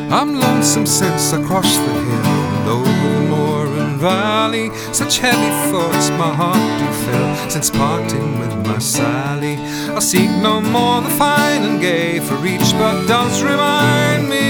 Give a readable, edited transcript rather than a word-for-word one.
I'm lonesome since I crossed the hill and over the moor and valley. Such heavy thoughts my heart do fill, since parting with my Sally. I'll seek no more the fine and gay, for each but does remind me